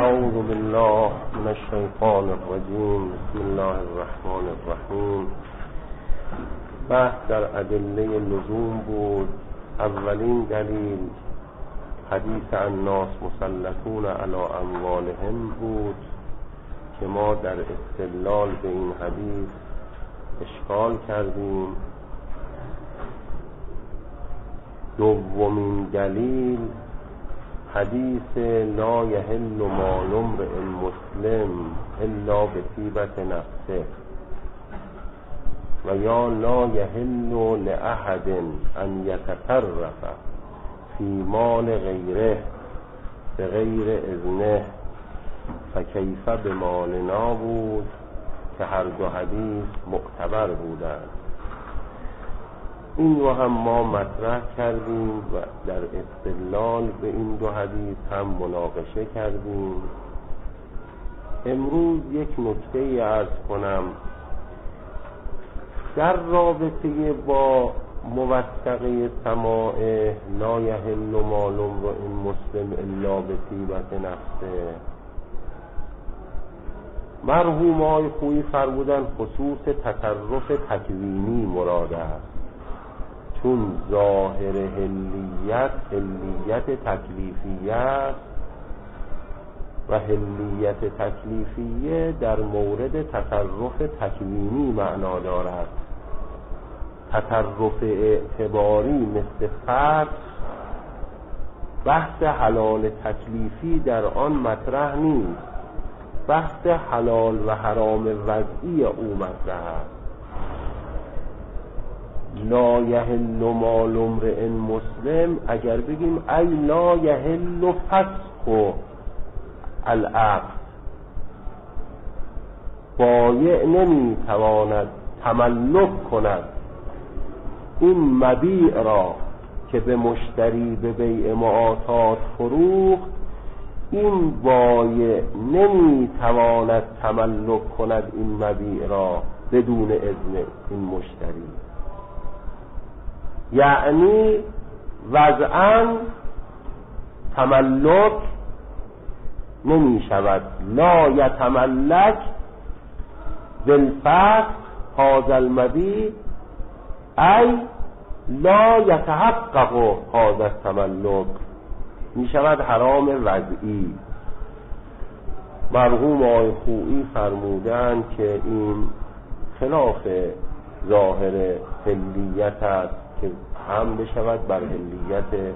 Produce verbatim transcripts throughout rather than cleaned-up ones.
اعوذ بالله من الشیطان الرجیم. بسم الله الرحمن الرحیم. بحث در ادله لزوم بود. اولین دلیل حدیث الناس مسلطون علی اموالهم بود که ما در استدلال به این حدیث اشکال کردیم. دومین دلیل حدیث لا یحل مال امرئ مسلم الا بطیبة نفسه و یا لا یحل لأحد ان یتصرف فی مال غیره بغیر اذنه فکیف بمالنا بود که هر دو حدیث معتبر بودند. این رو هم ما مطرح کردیم و در استدلال به این دو حدیث هم مناقشه کردیم. امروز یک نکته عرض کنم در رابطه با موثقه سماع لا یحل مال امرئ مسلم الا بطیبة نفسه. مرحوم آقای خویی فرمودن خصوص تصرف تکوینی مراد است، چون ظاهر حلیت حلیت تکلیفیت و حلیت تکلیفیه در مورد تصرف تکوینی معنا دارد. تصرف اعتباری مثل فرض بحث حلال تکلیفی در آن مطرح نیست، بحث حلال و حرام وضعی او مطرح است. لا یحل مال امرئ مسلم اگر بگیم ای لا یحل فسخ العقد، بایع نمی تواند تملک کند این مبیع را که به مشتری به بیع معاطات فروخت، این بایع نمی تواند تملک کند این مبیع را بدون اذن این مشتری. یعنی وضعاً تملک نمی شود. لا یتملک بالفسخ هذا المبیع ای لا یتحقق هذا التملک، می شود حرام وضعی. مرحوم آقای خویی فرمودند که این خلاف ظاهر حلیت است که هم بشود بر حلیت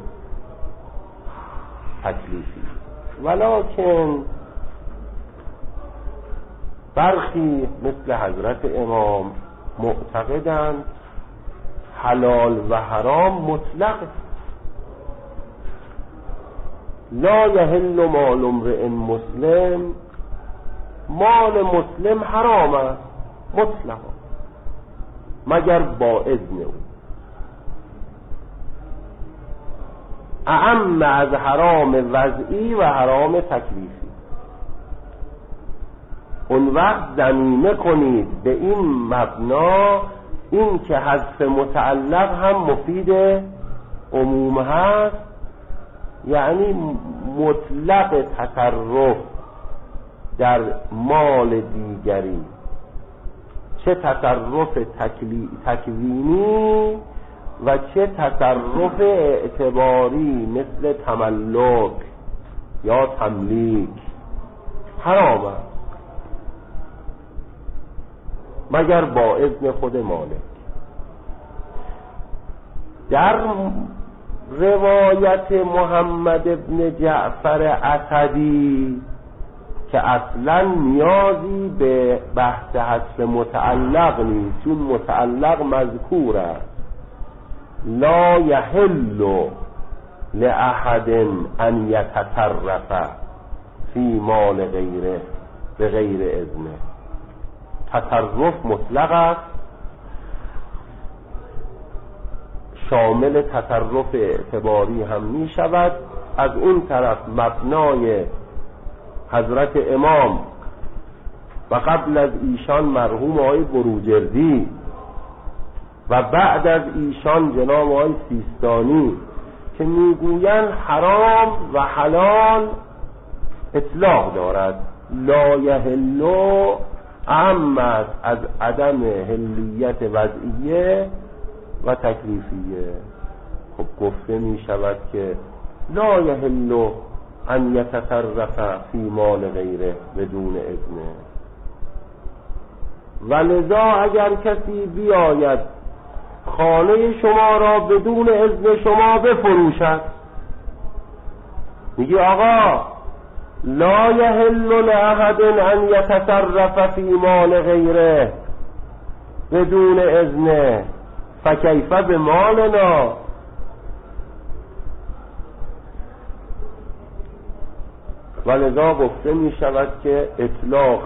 تکلیفی. ولکن برخی مثل حضرت امام معتقدند حلال و حرام مطلق. لا یحل مال امرئ مسلم، مال مسلم حرام است مطلق مگر با اذن او. اعم از حرام وضعی و حرام تکلیفی. اون وقت ضمیمه کنید به این مبنا، این که حذف متعلق هم مفید عموم هست، یعنی مطلق تصرف در مال دیگری، چه تصرف تکلی... تکوینی و چه تصرف اعتباری مثل تملک یا تملیک، حرام است مگر با اذن خود مالک. در روایت محمد ابن جعفر اسدی که اصلا نیازی به بحث حذف متعلق نیست، چون متعلق مذکور است، لا یحل لأحد ان یتصرف فی مال غیره به غیر اذنه. تصرف مطلق است، شامل تصرف اعتباری هم می شود. از اون طرف مبنای حضرت امام و قبل از ایشان مرحوم آقای بروجردی و بعد از ایشان جناب آقای سیستانی که میگویند حرام و حلال اطلاق دارد. لا یحلو اهم است از عدم حلیت وضعیه و تکلیفیه. خب گفته می شود که لا یحلو ان یتصرف فی مال غیره بدون اذنه، و لذا اگر کسی بیاید خانه شما را بدون اذن شما بفروشد، میگی آقا لا یحل لأحد ان یتصرف فی مال غیره بدون اذن فکیف بمالنا. ولذا گفته می شود که اطلاق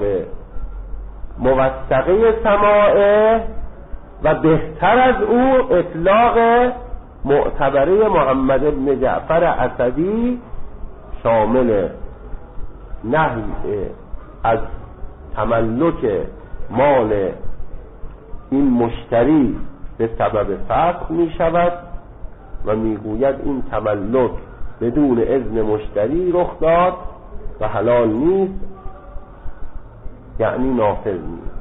موثقه سماعه و بهتر از او اطلاق معتبره محمد بن جعفر اسدی شامل نهی از تملک مال این مشتری به سبب فسخ می شود و می گوید این تملک بدون اذن مشتری رخ داد و حلال نیست، یعنی نافذ نیست.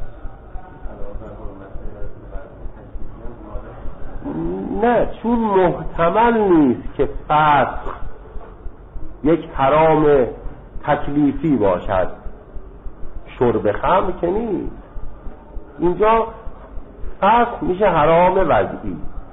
نه، چون محتمل نیست که فسخ یک حرام تکلیفی باشد، شرب خمر که نیست. اینجا فسخ میشه حرام وضعی.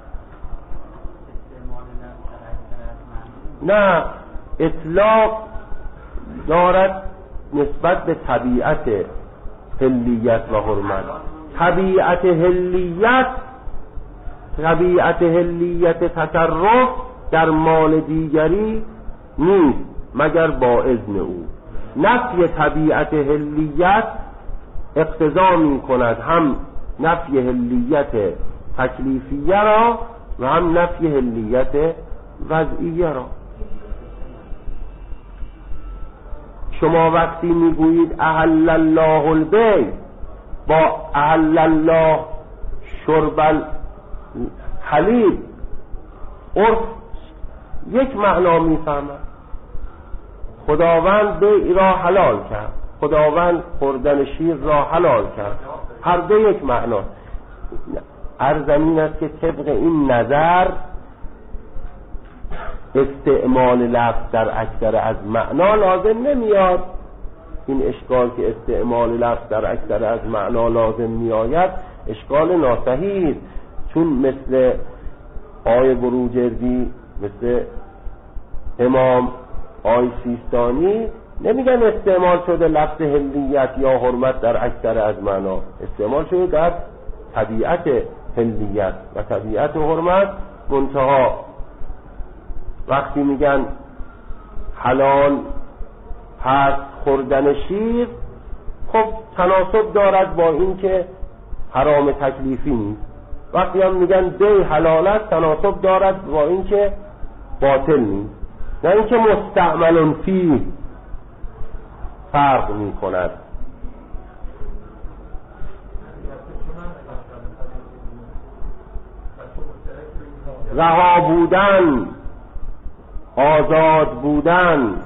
نه، اطلاق دارد نسبت به طبیعت حلیت و حرمت. طبیعت حلیت طبیعت حلیت تصرف در مال دیگری نیست مگر با اذن او. نفی طبیعت حلیت اقتضا می کند هم نفی حلیت تکلیفیه را و هم نفی حلیت وضعیه را. شما وقتی میگویید احل الله البیع با احل الله شرب الحلیب، عرف یک معنا میفهمد. خداوند بیع را حلال کرد، خداوند خوردن شیر را حلال کرد، هر دو یک معنا. عرض این است که طبق این نظر استعمال لفظ در اکثر از معنا لازم نمیاد. این اشکال که استعمال لفظ در اکثر از معنا لازم میآید اشکال ناصحیح است، چون مثل آقای بروجردی، مثل امام آقای سیستانی نمیگن استعمال شده لفظ حلیت یا حرمت در اکثر از معنا، استعمال شده در طبیعت حلیت و طبیعت حرمت. منتها وقتی میگن حلال هست خوردن شیر، خب تناسب دارد با این که حرام تکلیفی نیست. وقتی هم میگن بیع حلال است تناسب دارد با این که باطل نیست، نه اینکه مستعمل فیه فرق میکند. رها بودن، آزاد بودن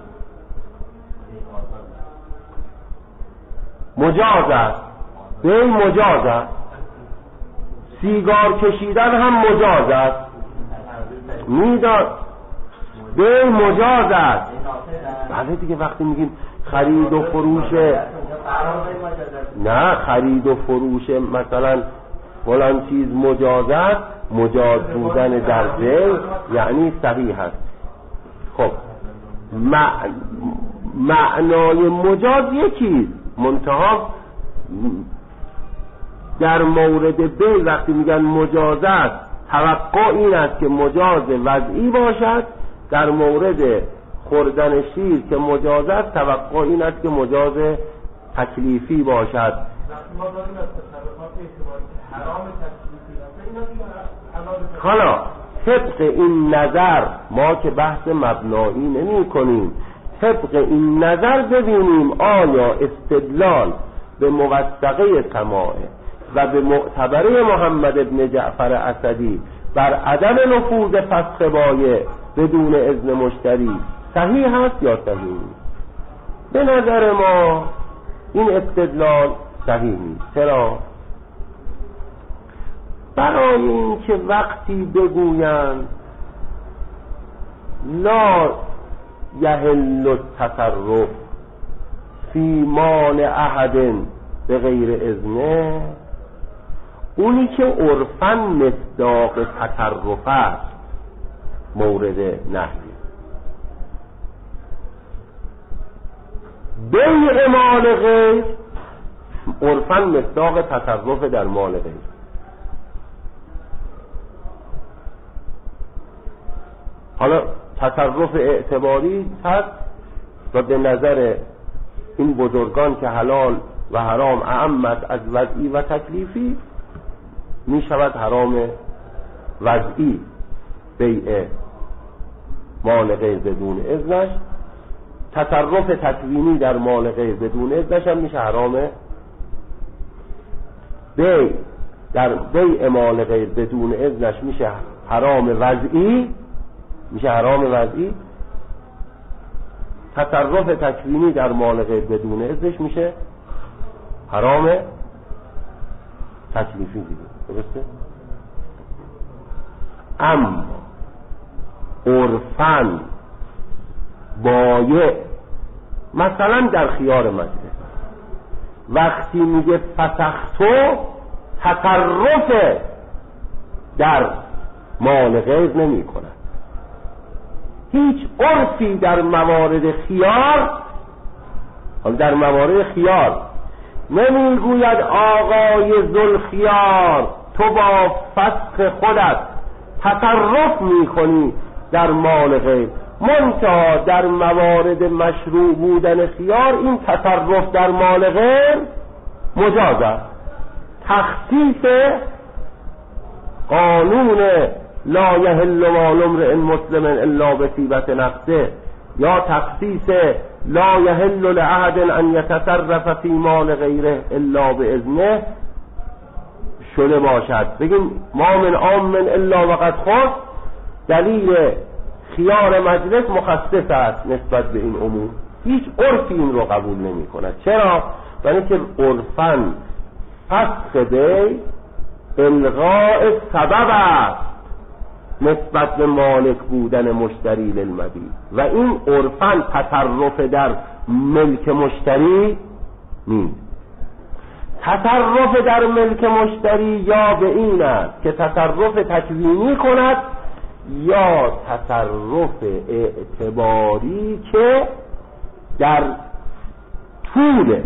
مجاز است، بیع مجاز است، سیگار کشیدن هم مجاز است، میدان بیع مجاز است. بله دیگه، وقتی میگیم خرید و فروش، نه خرید و فروش مثلا فلان چیز مجاز است، مجاز بودن در بیع یعنی صحیح است. خب معنای مجاز یکی، منتها در مورد بیع وقتی میگن مجاز است توقع این است که مجاز وضعی باشد، در مورد خوردن شیر که مجاز است توقع این است که مجاز تکلیفی باشد. حالا طبق این نظر ما که بحث مبنایی نمی کنیم، طبق این نظر ببینیم آیا استدلال به موثقه سماعه و به معتبره محمد بن جعفر اسدی بر عدم نفوذ فسخ بایع بدون اذن مشتری صحیح هست یا صحیح نیست. به نظر ما این استدلال صحیح نیست. چرا؟ برای این که وقتی بگویند لا یحل التصرف فی مال احد به غیر اذنه، اونی که عرفاً مصداق تصرف است مورد نهی. بیع مال غیر عرفاً مصداق تصرف در مال غیر. حالا تصرف اعتباری هست و به نظر این بزرگان که حلال و حرام اعمت از وضعی و تکلیفی، می شود حرام وضعی بیع مال غیر بدون اذنش، تصرف تکوینی در مال غیر بدون اذنش هم میشه حرام بیع در بیع مال غیر بدون اذنش میشه حرام وضعی، میشه حرام وضعی. تصرف تکوینی در مال غیر بدون اذنش میشه حرام تکلیفی دیگه. درسته؟ اما عرفاً بایع مثلا در خیار مجلس وقتی میگه فسختو، تصرف در مال غیر نمی کند. هیچ عرفی در موارد خیار، حالا در موارد خیار نمیگوید آقای ذوالخیار تو با فسخ خودت تصرف میکنی در مال غیر، منتها در موارد مشروع بودن خیار این تصرف در مال غیر مجاز است. تخصیص قانون لا یحل مال امرئ مسلم الا بطیبة نفسه یا تخصیص لا یحل لأحد ان یتصرف فی مال غیره الا باذنه شده باشد، بگیم ما من عام الا وقد خص، دلیل خیار مجلس مخصص است نسبت به این امور. هیچ عرفی این رو قبول نمی کند. چرا؟ برای که عرفاً فسخ بیع الغاء سبب است نسبت به مالک بودن مشتری للمبیع و این عرفاً تصرف در ملک مشتری نیست. تصرف در ملک مشتری یا به این است که تصرف تکوینی کند یا تصرف اعتباری که در طول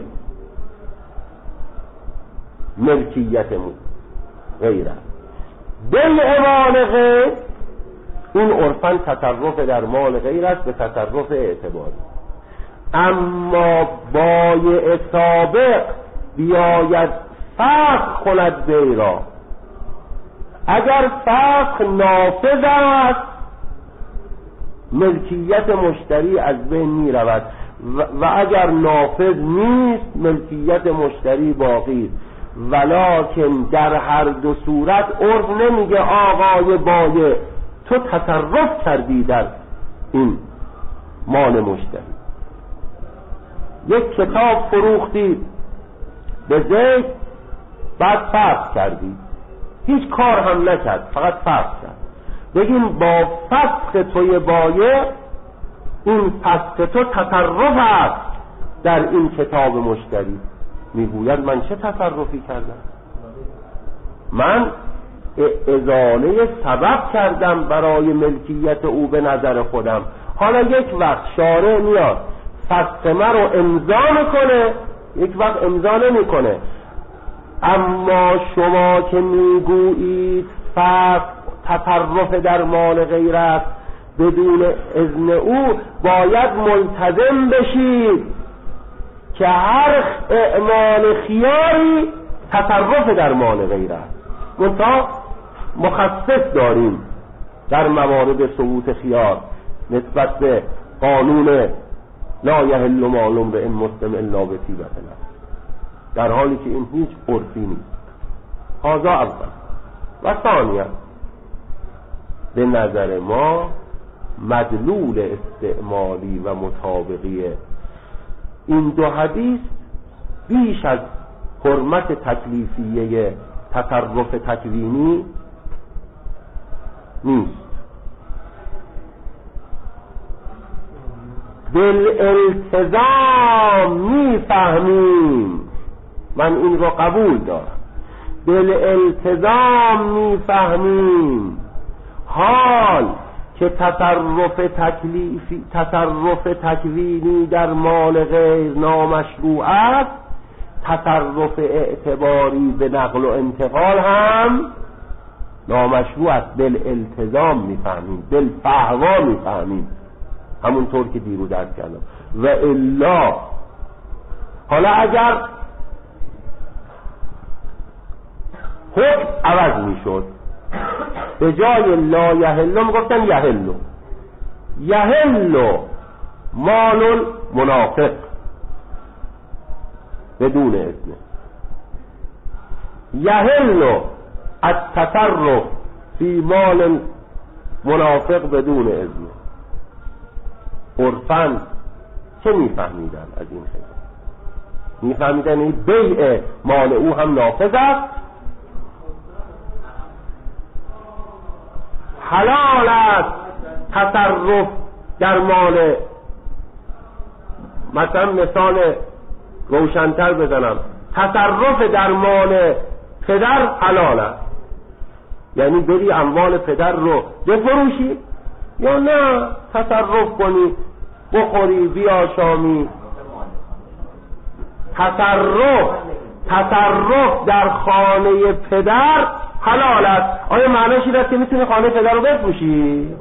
ملکیت غیر است. بیع مال غیر این عرفاً تصرف در مال غیر است به تصرف اعتباری. اما بایع سابق بیاید فسخ کند بیع را، اگر فسخ نافذ است ملکیت مشتری از بین می رود و, و اگر نافذ نیست ملکیت مشتری باقی است. ولکن در هر دو صورت عرف نمیگه آقای بایع تو تصرف کردی در این مال مشتری. یک کتاب فروختی به زید بعد فسخ کردی، هیچ کار هم نکرد فقط فسخ کرد، بگیم با فسخ توی بایع این فسخ تو تصرف است در این کتاب مشتری. میگوید من چه تصرفی کردم؟ من ازاله سبب کردم برای ملکیت او به نظر خودم. حالا یک وقت شارع میاد فسخ من رو امضا میکنه، یک وقت امضا نمیکنه. اما شما که میگویید فسخ تصرف در مال غیر است بدون اذن او، باید ملتزم بشید که هر اعمال خیاری تصرف در مال غیر است. منتها مخصص داریم در موارد ثبوت خیار نسبت به قانون لا یحل مال امرئ مسلم الا بطیبة نفسه، در حالی که این هیچ عرفی نیست. هذا اول. و ثانیا به نظر ما مدلول استعمالی و مطابقی این دو حدیث بیش از حرمت تکلیفیه تصرف تکوینی نیست. بالالتزام میفهمیم، من این رو قبول دارم، بالالتزام میفهمیم حال که تصرف تکلیفی تصرف تکوینی در مال غیر نامشروع است، تصرف اعتباری به نقل و انتقال هم نامشروع است. بالالتزام میفهمیم، بالفهوا میفهمیم، همونطور که دیروز عرض کردم. و الا حالا اگر حکم عوض میشد، به جای لا یحل میگفتن یحل، یحل مال منافق بدون اذن، یحل التصرف فی مال منافق بدون اذن. عرفاً چه میفهمیدن از این خیلی؟ میفهمیدن این بیع مال او هم نافذ است، حلال است تصرف در مال، مثلا مثال روشن‌تر بزنم، تصرف در مال پدر حلال است، یعنی بری اموال پدر رو بفروشی یا نه تصرف کنی، بخوری بیاشامی. تصرف تصرف در خانه پدر حلال است. آیا معنیش این است که میتونی خانه پدر رو بفروشی؟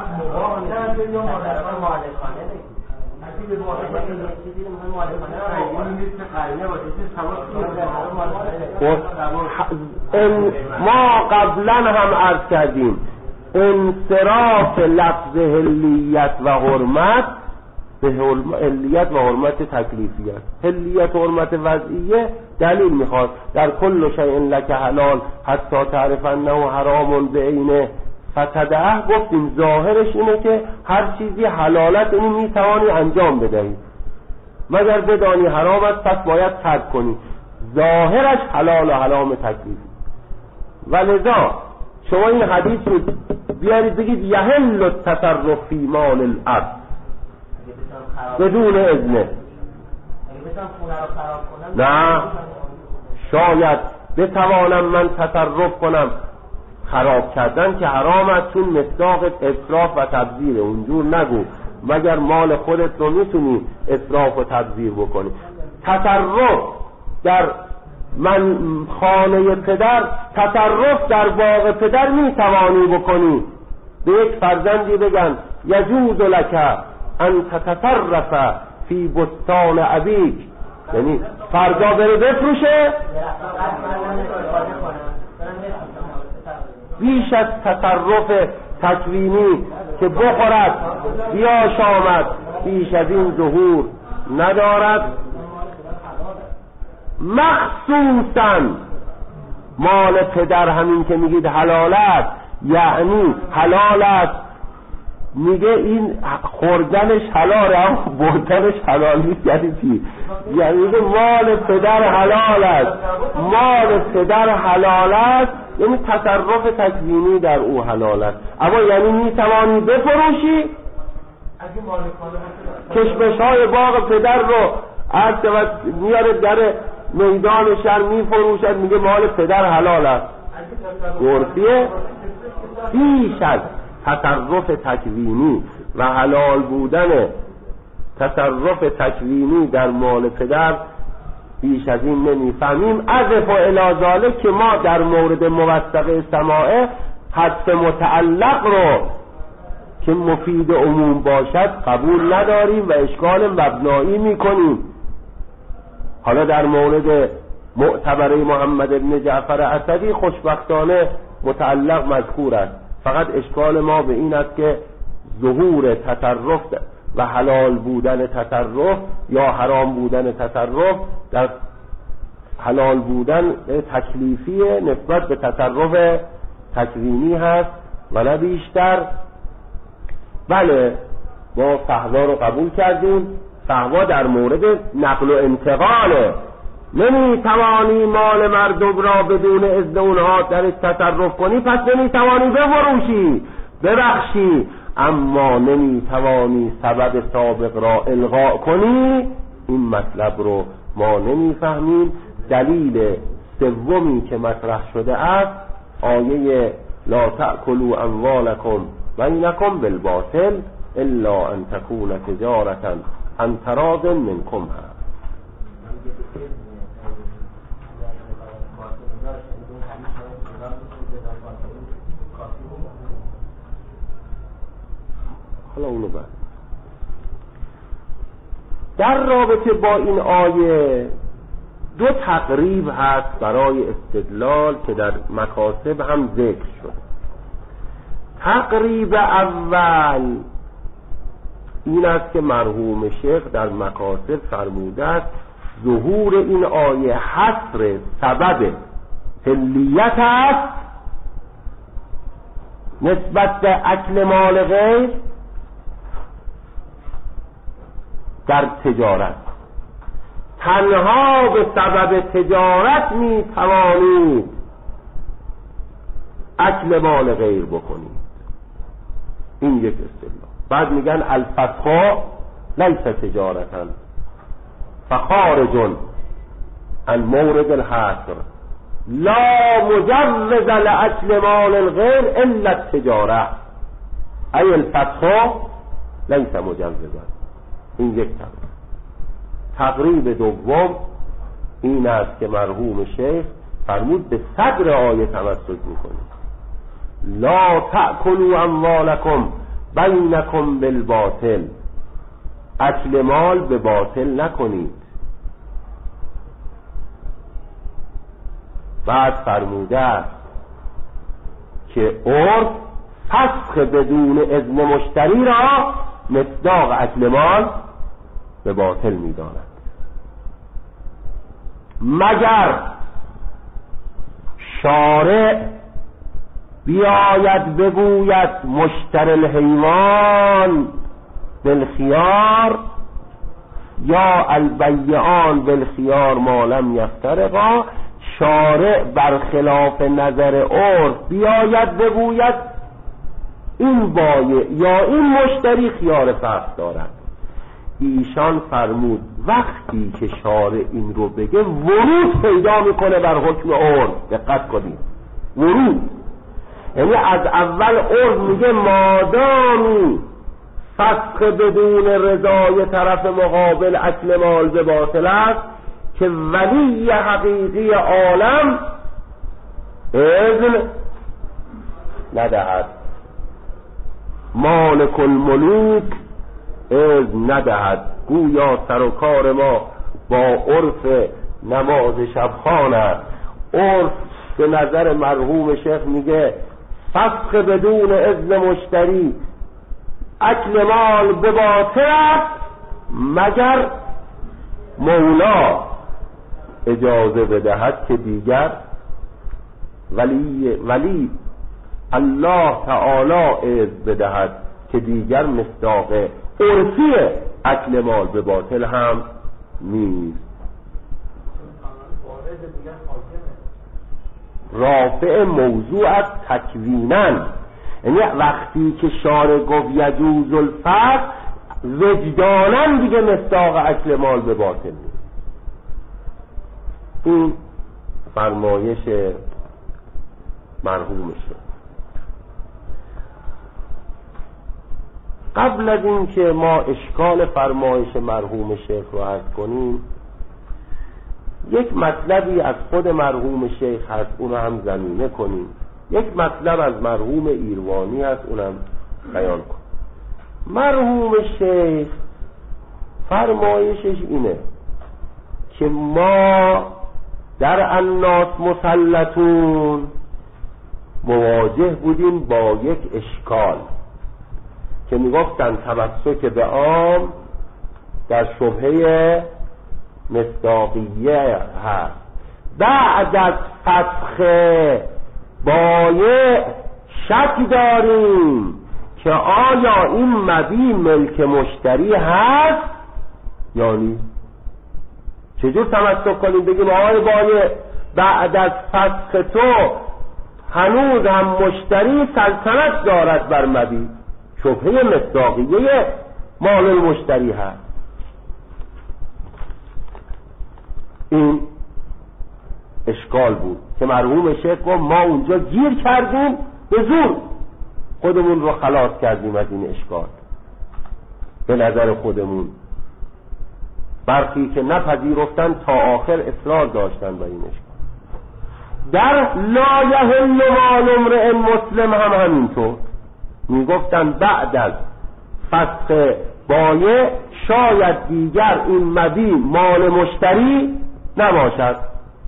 ما قبلا هم عرض کردیم انصراف لفظ حلیت و حرمت به حلیت و حرمت تکلیفیت. حلیت و حرمت وضعیه دلیل میخواد. در کل شیء لک حلال حتی تعرف انه حرام بعینه فتدعه، گفتیم ظاهرش اینه که هر چیزی حلالت اینی میتوانی انجام بدهی، مگر بدانی حرام است پس باید ترک کنی. ظاهرش حلال و حرام تکلیفی. ولذا شما این حدیث رو بیارید بگید یحل التصرف فی مال الارض بدون اذنه. نه، شاید بتوانم من تصرف کنم. خراب کردن که حرام است، چون مصداق اسراف و تبذیر. اونجور نگو، مگر مال خودت رو میتونی اسراف و تبذیر بکنی. تصرف در من خانه پدر، تصرف در باغ پدر میتوانی بکنی. به یک فرزندی بگن یجوز لک ان تتصرف فی بستان ابیک، یعنی فردا بره بفروشه، بیش از تصرف تکوینی که بخورد بیاشامد بیش از این ظهور ندارد. مخصوصاً مال پدر همین که میگید حلال است، یعنی حلال است، میگه این خوردنش حلاله اما بردنش حلال نیست. یعنی چی؟ یعنی میگه مال پدر حلال است، مال پدر حلال است، یعنی تصرف تکوینی در او حلال است. اما یعنی میتوانی بفروشی کشمش های باغ پدر رو از میاره در میدان شهر میفروشد، میگه مال پدر حلال است. گرفیه بیش از تصرف تکوینی و حلال بودن تصرف تکوینی در مال پدر بیش از این نمیفهمیم. عذف و الازاله که ما در مورد موثقه سماعه حدث متعلق رو که مفید عموم باشد قبول نداریم و اشکال مبنایی میکنیم. حالا در مورد معتبره محمد بن جعفر اسدی خوشبختانه متعلق مذکور است، فقط اشکال ما به این است که ظهور تصرف و حلال بودن تصرف یا حرام بودن تصرف در حلال بودن تکلیفی نسبت به تصرف تکوینی هست و نه بیشتر. بله ما فهوا رو قبول کردیم، فتوا در مورد نقل و انتقاله. نمیتوانی مال مردم را بدون اذن اونها درش تصرف کنی، پس نمیتوانی بفروشی، ببخشی، اما نمیتوانی سبب سابق را الغاء کنی. این مطلب رو ما نمیفهمیم. دلیل سومی که مطرح شده است آیه لا تأکلوا اموالکم بینکم بالباطل الا ان تکون تجارتا عن تراض منکم هست. حالا اونو بعد در رابطه با این آیه دو تقریب هست برای استدلال که در مکاسب هم ذکر شد. تقریب اول این است که مرحوم شیخ در مکاسب فرموده است ظهور این آیه حصر سبب حلیت است نسبت به اکل مال غیر در تجارت. تنها به سبب تجارت می توانید اکل مال غیر بکنید. این یک اصطلاح. بعد میگن الفتح لیس تجارتا فخارج عن مورد الحصر لا مجوز لاکل مال الغیر الا التجاره ای الفتح لیس مجوزا. این یک تقریب. تقریب دوم این است که مرحوم شیخ فرمود به صدر آیه تمسک میکنید لا تأکلوا اموالکم بینکم بالباطل، اکل مال به باطل نکنید. بعد فرموده است که عرف فسخ بدون اذن مشتری را مصداق اکل مال به باطل می‌داند، مگر شارع بیاید بگوید مشتری الحیوان بالخیار یا البیعان بالخیار ما لم یفترقا. شارع برخلاف نظر عرف بیاید بگوید این بایع یا این مشتری خیار فسخ دارد. ایشان فرمود وقتی که شارع این رو بگه ورود پیدا میکنه بر حکم عرف. دقت کنید، ورود یعنی از اول عرف میگه مادامی فسخ بدون رضای طرف مقابل اکل مال به باطل است که ولی حقیقی عالم اذن ندهد، مالک الملوک اذن ندهد. گویا سر و کار ما با عرف نماز شبخوان است. عرف به نظر مرحوم شیخ میگه فسخ بدون اذن مشتری اکل مال به باطل است مگر مولا اجازه بدهد که دیگر ولی ولی الله تعالی اذن بدهد که دیگر مصداق عرفی اکل مال به باطل هم نیست. رافع موضوع از تکوینن، یعنی وقتی که شارع گفت یجوز الفسخ وجدانن دیگه مصداق اکل مال به باطل نیست. این فرمایش مرحوم شد. قبل از این که ما اشکال فرمایش مرحوم شیخ رو عرض کنیم، یک مطلبی از خود مرحوم شیخ هست اونو هم زمینه کنیم. یک مطلب از مرحوم ایروانی هست اونم بیان کن. مرحوم شیخ فرمایشش اینه که ما در الناس مسلطون مواجه بودیم با یک اشکال که میگفتن تمسک به عام در شبهه مصداقیه هست. بعد از فسخ بایع شک داریم که آیا این مبیع ملک مشتری هست یعنی چجور تمسک کنیم؟ بگیم آقای بایع بعد از فسخ تو هنوز هم مشتری سلطنت دارد بر مبیع. شبهه مصداقیه مال المشتری هست. این اشکال بود که مرحوم شیخ گفت ما اونجا گیر کردیم، به زور خودمون رو خلاص کردیم از این اشکال. به نظر خودمون برخی که نپذیرفتن تا آخر اصرار داشتن به این اشکال. در لا یحل مال امرئ مسلم هم همینطور میگفتن بعد از فسخ بایع شاید دیگر این مبیع مال مشتری نباشد.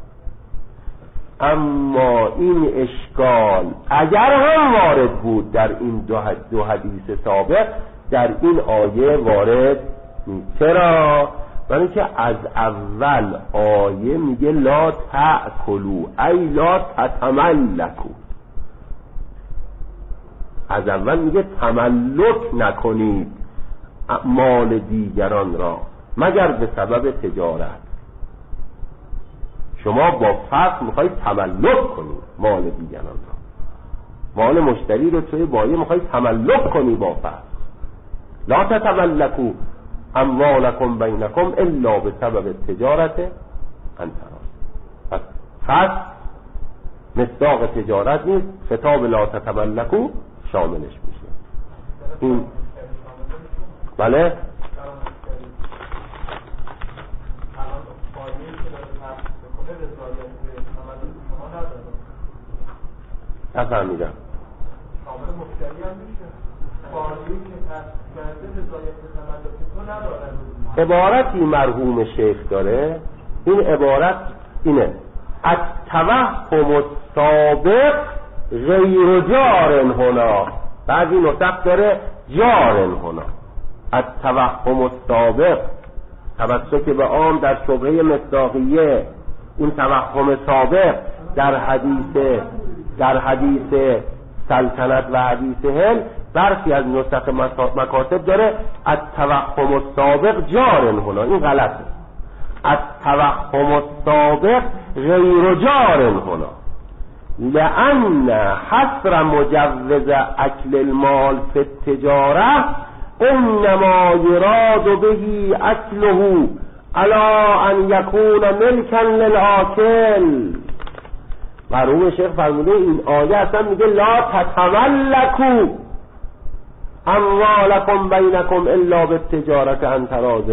اما این اشکال اگر هم وارد بود در این دو حدیث سابق، در این آیه وارد نیست. چرا؟ برای که از اول آیه میگه لا تأکلوا ای لا تتملکوا. از اول میگه تملک نکنید مال دیگران را مگر به سبب تجارت. شما با فسخ میخواید تملک کنید مال دیگران را، مال مشتری رو توی بایع میخواید تملک کنی با فسخ. لا تتملکوا اموالکم بینکم الا به سبب تجارت انتراض. پس فسخ مصداق تجارت نیست، خطاب لا تتملکوا شاملش میشه. این بله نفهمیدم. شامل مشتری هم میشه. فاعلی که تصدیق رضایت تملک تو نداره. عبارتی مرحوم شیخ داره، این عبارت اینه: التوهم السابق غیر جار هنا. بعضی نسخ داره جار هنا. التوهم السابق تمسک به عام در شبهه مصداقیه. این توهم سابق در حدیث در حدیث سلطنت و حدیث هل برخی از نسخ مکاتب داره التوهم السابق جار هنا. این غلطه. التوهم السابق غیر جار هنا لأن حصر مجوز اکل المال فی التجاره انما یراد به اکله الا ان یکون ملکا للآکل. مرحوم شیخ فرموده این آیه اصلا میگه لا تتملکوا اموالکم بینکم الا بالتجارة عن تراض.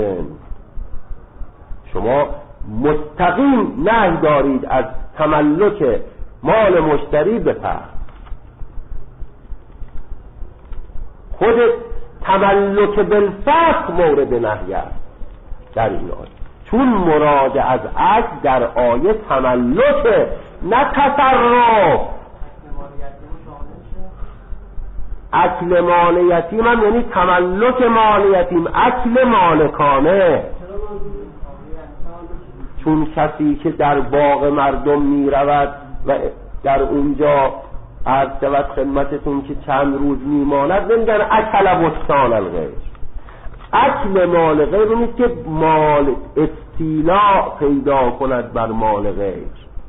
شما مستقیم نهی دارید از تملک مال مشتری به پس. خود تملک بالفسق مورد نهی است در این آیه، چون مراد از عقل در آیه تملک نه تصرف. اکل مال یتیم هم یعنی تملک مال یتیم، اکل مالکانه. چون کسی که در باغ مردم می رود و در اونجا عرض شود خدمتتون که چند روز می ماند نمیگن اکل بستان الغیر. اکل مال غیر نیست که مال استیلاء پیدا کند بر مال غیر.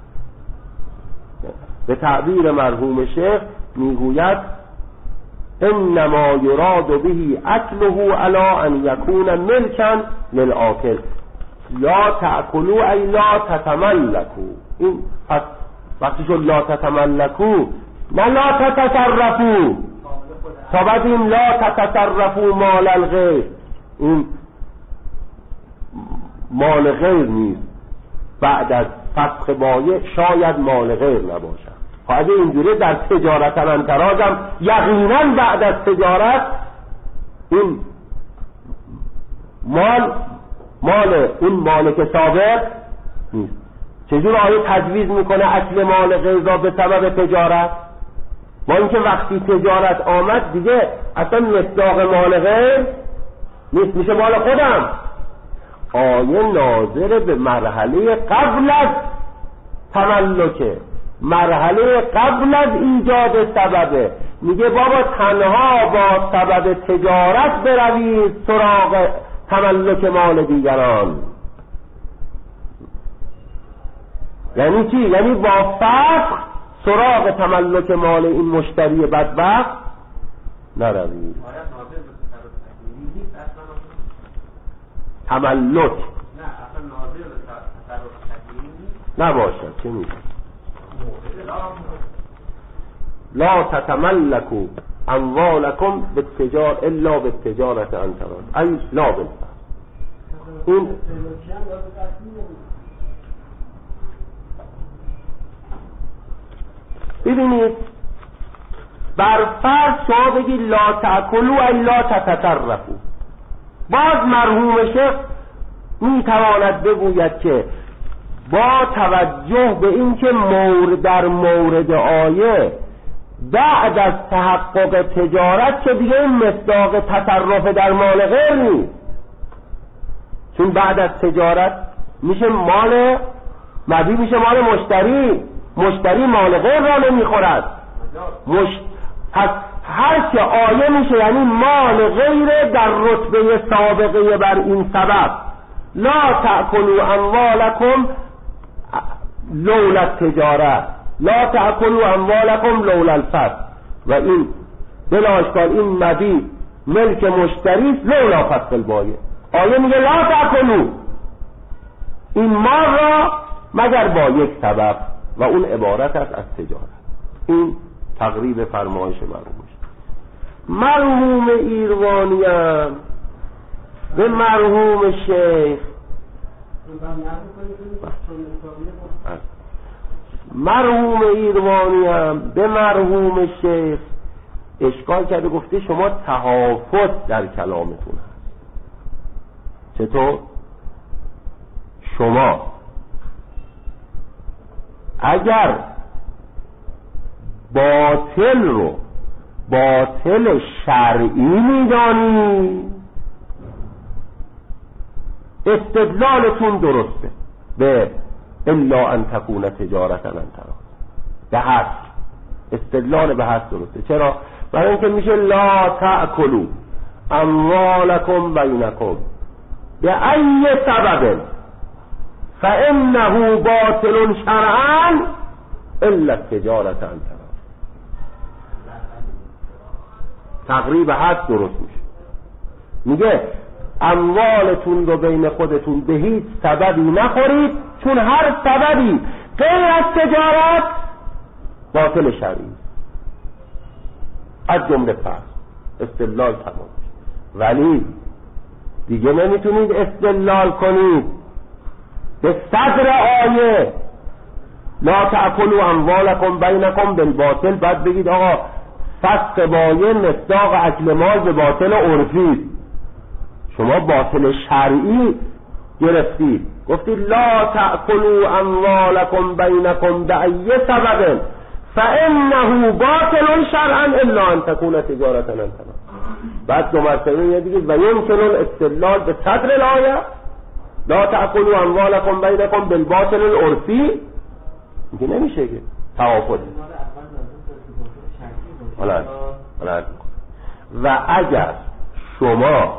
به تعبیر مرحوم شیخ میگوید انما یراد به اکله علی ان یکون ملکا للآکل لا تأکلوا ای لا تتملکوا. این پس وقتی شد لا تتملکوا نه لا تتصرفوا، تا بعد این لا تتصرفوا مال الغیر، این مال غیر نیست. بعد از فسخ بایع شاید مال غیر نباشد. اگه اینجوری در تجارت انتراض هم یقینا بعد از تجارت این مال مال اون مالک سابق نیست. چجور آیه تجویز میکنه اکل مال غیر را به سبب تجارت؟ ما اینکه وقتی تجارت آمد دیگه اصلا مصداق مال غیر نیست، میشه مال خودم. آیه ناظر به مرحله قبل از تملکه، مرحله قبل از ایجاد سببه. میگه بابا تنها با سبب تجارت بروید سراغ تملک مال دیگران. یعنی چی؟ یعنی با فقر سراغ تملک مال این مشتری بدبخت نروید. تملک نباشد. چه میشه؟ لا تتملکوا اموالکم بالتجار الا بالتجارة عن تراض، ای لا بالفقر. این ببینید بر فرض شما بگید لا تأکلوا ای لا تتصرفوا، باز مرحوم شیخ میتواند بگوید که با توجه به اینکه مورد در مورد آیه بعد از تحقق تجارت که دیگه این مصداق تصرف در مال غیر نیست، چون بعد از تجارت میشه مال مبی، میشه مال مشتری، مشتری مال غیر را نمیخورد. مش... پس هر که آیه میشه یعنی مال غیر در رتبه سابقه بر این سبب. لا تأکلوا اموالکم لولا التجاره، لا تأکلوا اموالکم لولا الفقر. و این بلا اشکال این مبی ملک مشتری است لولا فسق البایع. آیه میگه لا تأکلوا این مال را مگر با یک سبب و اون عبارت است از تجارت. این تقریب فرمایش مرحوم مرحوم ایروانی هم به مرحوم شیخ مرحوم ایروانی هم به مرحوم شیخ اشکال کرده، گفته شما تحافظ در کلامتون هست. چطور؟ شما اگر باطل رو باطل شرعی میدانی استدلالتون درسته به الا ان تکون تجارتا عن تراض، به حد استدلال به حد درسته. چرا؟ برای اینکه میشه لا تأکلوا اموالکم بینکم به ای سبب فانه باطل شرعا الا التجارة عن تراض. تقریب حد درست میشه. میگه اموالتون رو بین خودتون به هیچ سببی نخورید، چون هر سببی غیر از تجارت باطل شرعی از جمله فرض استدلال تمام. ولی دیگه نمیتونید استدلال کنید به صدر آیه لا تأکلوا اموالکم بینکم بالباطل، بعد بگید آقا فسق بایع مصداق اکل مال به باطل عرفی. شما باطل شرعی گرفتید، گفتید لا تأکلوا اموالکم بینکم بأی سبب فانه باطل شرعا الا ان تكون تجارة عن تراض. بعد دو مرتبه دیگه و یمکن الاستدلال به صدر الآیه لا تأکلوا اموالکم بینکم بالباطل العرفی. میگه نمیشه که توافق. و اگر شما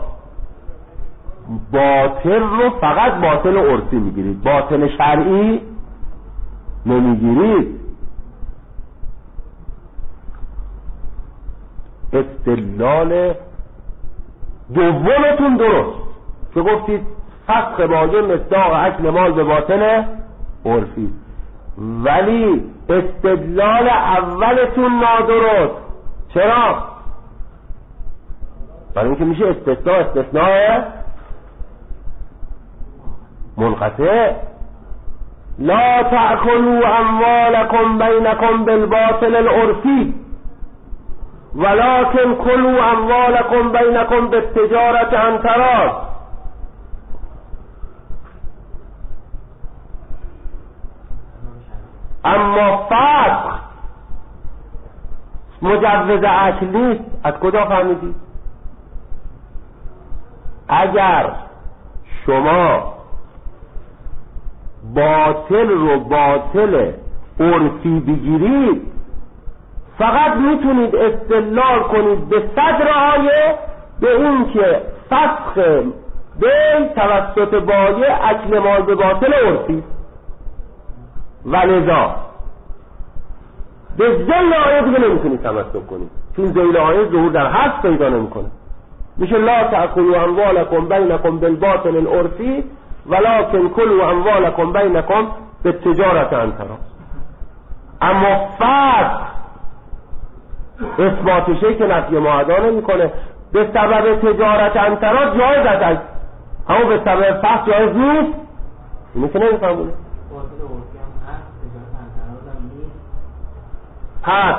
باطل رو فقط باطل عرفی میگیرید، باطل شرعی نمیگیرید، استدلال دومتون درست که گفتید فسق بایع مصداق اکل مال به باطل عرفی، ولی استدلال اولتون نادرست. چرا؟ برای اینکه میشه استثناء استثناء منقطع. لا تأکلوا اموالکم بینکم بالباطل العرفی ولكن کلوا اموالکم بینکم بالتجارة عن تراض. اما فقر مجوز اکل نیست. از کجا فهمیدید؟ اگر شما باطل رو باطل عرفی بگیرید فقط میتونید استدلال کنید به صدر آیه به این که فسخ به توسط بایع اکل مال به باطل عرفی و لذا به ذیل آیه دیگه نمیتونی تمسک کنی، چون ذیل آیه ظهور در حد پیدا نمیکنه. میشه لا تأکلوا اموالکم بینکم بالباطل العرفی ولکن کلوا اموالکم بینکم بالتجارة عن تراض. اما فرد اثباتشه که نفی معادا نمیکنه. به سبب تجارت عن تراض جایز است، اما به سبب فسق جایز نیست. اینو که نمیفهمونه. پس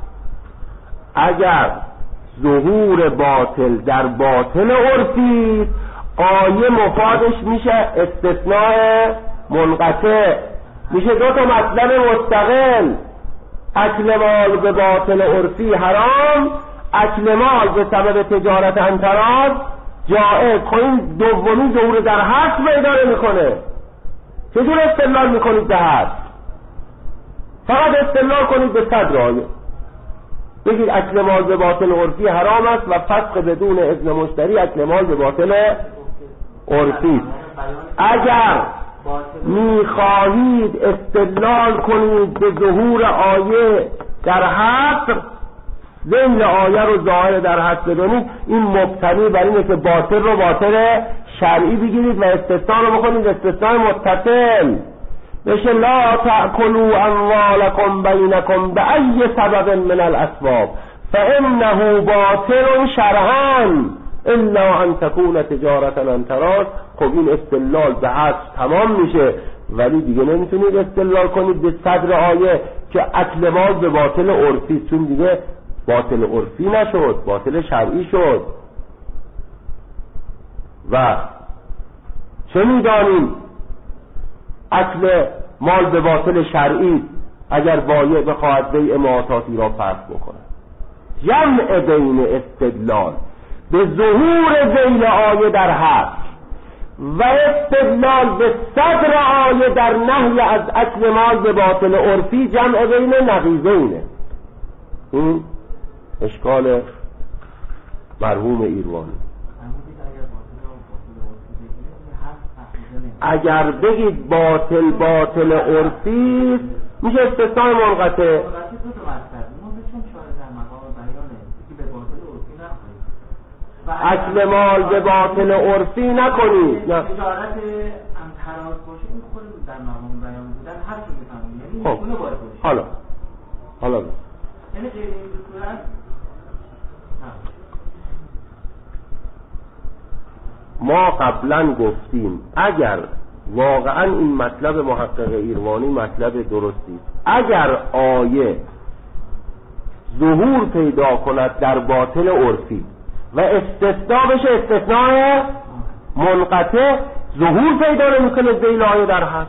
اگر ظهور باطل در باطل عرفی، آیه مفادش میشه استثناء منقطع، میشه دو تا مطلب مستقل. اکل مال به باطل عرفی حرام، اکل مال به سبب تجارت عن تراض جائز. خب این دومی ظهور در حد پیدا نمیکنه. چجور استدلال میکنید به حد؟ فقط استدلال کنید به صدر آیه، بگید اکل مال به باطل عرفی حرام است و فسق بدون اذن مشتری اکل مال به باطل عرفی. اگر میخواهید استدلال کنید به ظهور آیه در حد، ذیل آیه رو ظاهر در حد بدونید، این مبتنی بر اینه که باطل رو باطل شرعی بگیرید و استثناء رو بکنید استثناء متصل. بشه لا تأکلوا اموالکم بینکم بأی سبب من الاسباب فانه باطل شرعا الا ان تكون تجارتا عن تراض. خب این استدلال به حد تمام میشه، ولی دیگه نمیتونید استدلال کنید به صدر آیه که اکل مال به باطل عرفی، چون دیگه باطل عرفی نشد، باطل شرعی شد. و چه میدانیم اکل مال به باطل شرعی اگر بایع بخواهد بیع معاطاتی را فرض بکنه؟ جمع بین استدلال به ظهور ذیل آیه در حد و استدلال به صدر آیه در نهی از اکل مال به باطل عرفی جمع بین نقیضینه. این اشکال مرحوم ایروانی. اگر بگید باطل باطل عرفی میشه استثناء منقطع. اکل مال به باطل عرفی نکنید. نه. تجارت هم تراض باشه این خود در مقام بیان بودن هر چی میفهمید، یعنی اون باید باشه. حالا حالا یعنی غیر این صورت ما قبلا گفتیم اگر واقعا این مطلب محقق ایروانی مطلب درستی، اگر آیه ظهور پیدا کند در باطل عرفی و استثناء بشه استثناء منقطع، ظهور پیدا نمیکنه ذیل آیه در حد.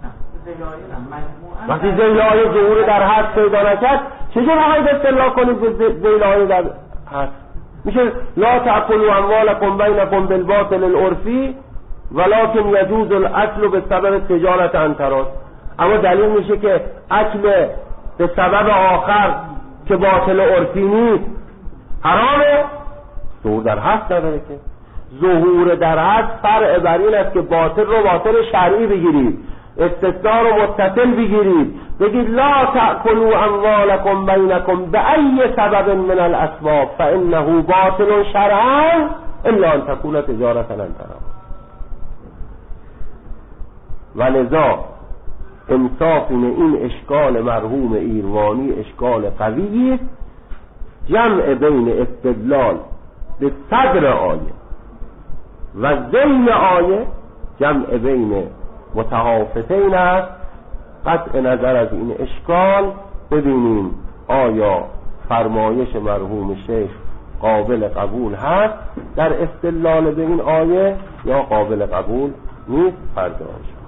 وقتی ذیل آیه ظهور در حد پیدا نکرد چجور باید استدلال کنید به ذیل آیه در حد؟ میشه لا تأکلوا اموالکم بینکم بالباطل العرفی ولکن یجوز الاکل به سبب تجارت عن تراض. اما دلیل میشه که اکل به سبب آخر که باطل عرفی نیست حرامه، ظهور در حد نداره. که ظهور در حد فرع بر این است که باطل رو باطل شرعی بگیرید، استثناء رو متصل بگیرید، بگید لا تأکلوا اموالکم بینکم بأی سبب من الاسباب فانه باطل شرعا الا ان تكون تجارتا عن تراض. ولذا انصاف این اشکال مرحوم ایروانی اشکال قوی است. جمع بین استدلال به صدر آیه و ذیل آیه جمع بین متحافتین است. قطع نظر از این اشکال ببینیم آیا فرمایش مرحوم شیخ قابل قبول هست در استدلال به این آیه یا قابل قبول نیست. فردا